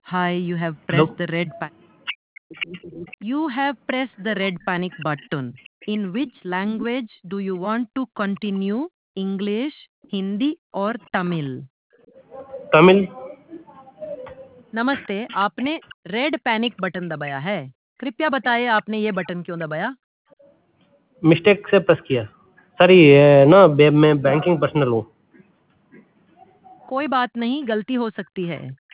Hi, you have Hello. pressed the red You have pressed the red panic button. In which language do you want to continue? English, Hindi or Tamil? Tamil. नमस्ते, आपने red panic button दबाया है। कृपया बताइए आपने ये button क्यों दबाया? मिस्टेक से प्रेस किया. सर ये ना मैं बैंकिंग पर्सनल हूँ. कोई बात नहीं, गलती हो सकती है।